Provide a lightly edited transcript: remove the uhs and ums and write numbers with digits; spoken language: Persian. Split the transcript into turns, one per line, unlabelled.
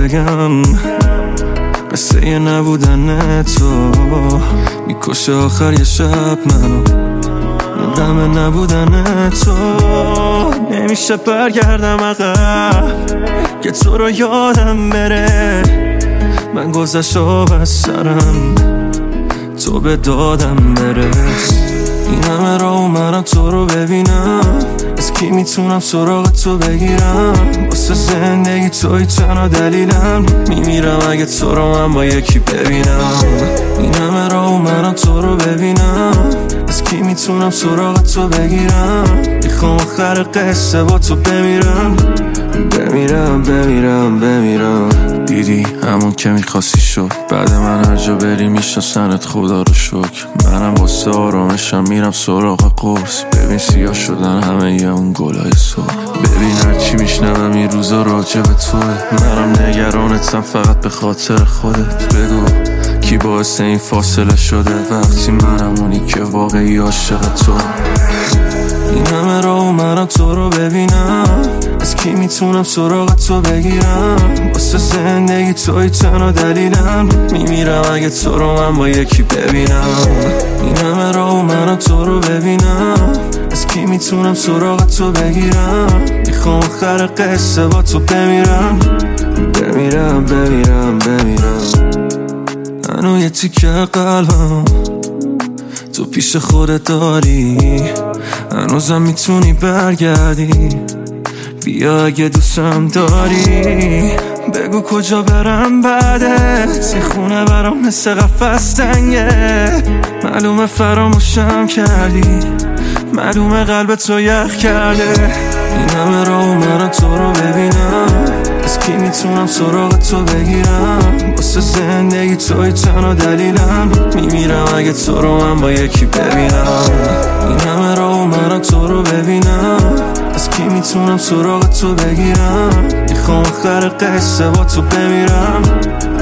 بگم قصه یه نبودن تو میکشه آخر یه شب منو، این غم نبودن تو. نمیشه برگردم عقب که تو رو یادم بره، من گذشتم از سرم تو به دادم برس. این همه را اومدم تو رو ببینم، از کی میتونم سراغ تو بگیرم؟ واسه زندگی توی تنها دلیلم، میمیرم اگه تو رو من با یکی ببینم. این همه را اومدم تو رو ببینم، از کی میتونم سراغ تو بگیرم؟ میخوام آخر قصه با تو بمیرم بمیرم بمیرم بمیرم. دیدی همون که میخواستی شد، بعد من هر جا بری میشناسنت خدا رو شکر. منم واسه آرامشم میرم سراغ قرص، ببین سیاه شدن همه یه اون گلای صبح. ببین هرچی میشنوم این روزا راجع به توه، منم نگرانتم فقط به خاطر خودت. بگو کی باعث این فاصله شده وقتی منم اونی که واقعی عاشق تو. این همه را اومدم تو رو ببینم، از کی میتونم سراغ تو بگیرم؟ واسه زندگی توی تنها دلیلم، میمیرم اگه تو رو من با یکی ببینم. این همه را اومدم تو رو ببینم، از کی میتونم سراغ تو بگیرم؟ میخوام آخر قصه با تو بمیرم بمیرم بمیرم بمیرم. منو یه تیکه قلبم تو پیش خودت داری، هنوزم میتونی برگردی، بیا اگه دوستم داری. بگو کجا برم بعدت، این خونه برام مثل قفس تنگه. معلومه فراموشم کردی، معلومه قلب تو یخ کرده. این همه را اومدم تو رو ببینم، از کی میتونم سراغ تو بگیرم؟ واسه زندگی توی تنها دلیلم، میمیرم اگه تو رو من با یکی ببینم. این همه را اومدم تو رو ببینم، از کی میتونم سراغ تو بگیرم؟ میخوام آخر قصه با تو بمیرم